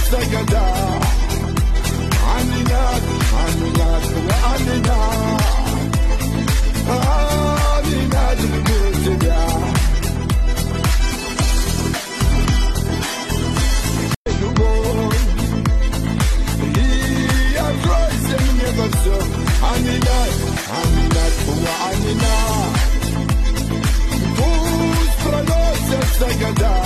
прольются года. Аминат, аминат, аминат. Аминат, люблю тебя. Любовь, и откройся мне во всем. Аминат, аминат, аминат. Пусть прольются года.